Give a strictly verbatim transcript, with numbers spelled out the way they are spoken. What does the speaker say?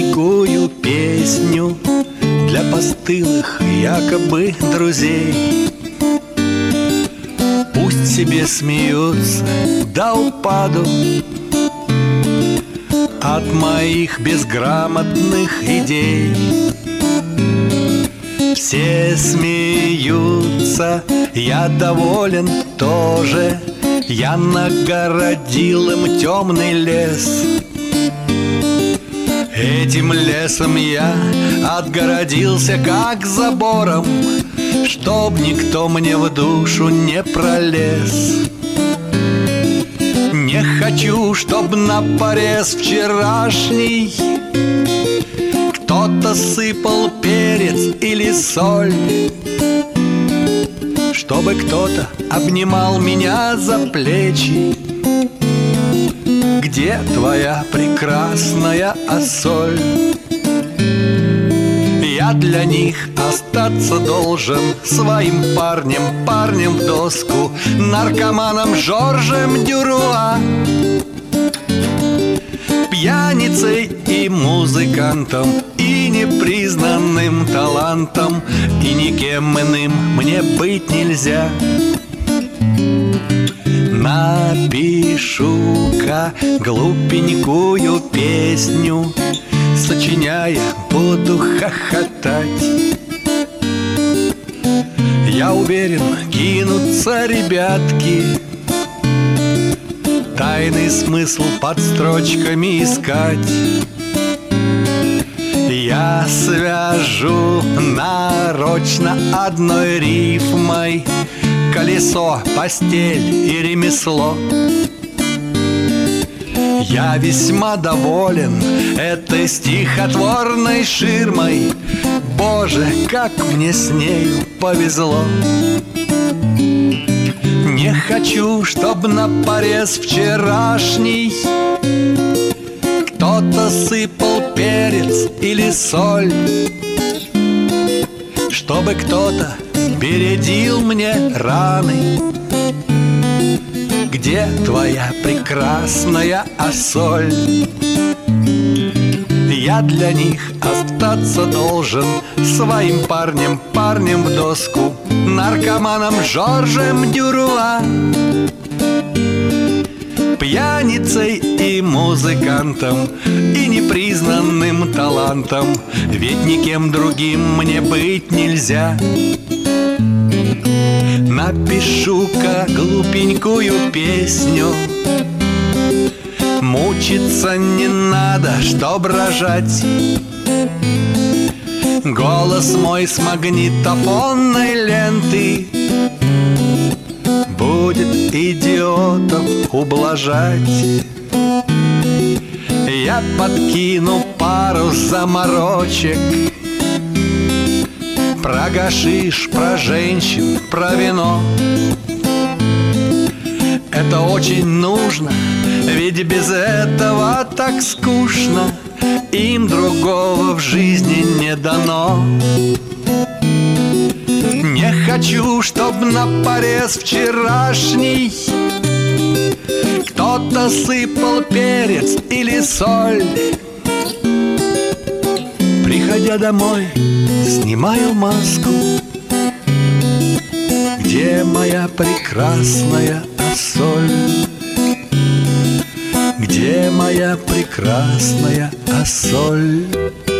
глупенькую песню для постылых якобы друзей. Пусть себе смеются до упаду от моих безграмотных идей. Все смеются, я доволен тоже. Я нагородил им темный лес. Этим лесом я отгородился как забором, чтоб никто мне в душу не пролез. Не хочу, чтоб на порез вчерашний кто-то сыпал перец или соль, чтобы кто-то обнимал меня за плечи. Где твоя прекрасная Ассоль? Я для них остаться должен своим парнем, парнем в доску, наркоманом Жоржем Дюруа, пьяницей и музыкантом, и непризнанным талантом, и никем иным мне быть нельзя. Напишу-ка глупенькую песню, сочиняя, буду хохотать. Я уверен, кинутся ребятки тайный смысл под строчками искать. Я свяжу нарочно одной рифмой колесо, постель и ремесло. Я весьма доволен этой стихотворной ширмой. Боже, как мне с нею повезло. Не хочу, чтоб на порез вчерашний кто-то сыпал перец или соль, чтобы кто-то бередил мне раны. Где твоя прекрасная Ассоль? Я для них остаться должен своим парнем, парнем в доску, наркоманом Жоржем Дюруа, пьяницей и музыкантом, и непризнанным талантом, ведь никем другим мне быть нельзя. Напишу-ка глупенькую песню, мучиться не надо, чтоб рожать. Голос мой с магнитофонной ленты будет идиотов ублажать. Я подкину пару заморочек про гашиш, про женщин, про вино. Это очень нужно, ведь без этого так скучно, им другого в жизни не дано. Не хочу, чтоб на порез вчерашний кто-то сыпал перец или соль. Приходя домой, снимаю маску. Где моя прекрасная Ассоль? Где моя прекрасная Ассоль?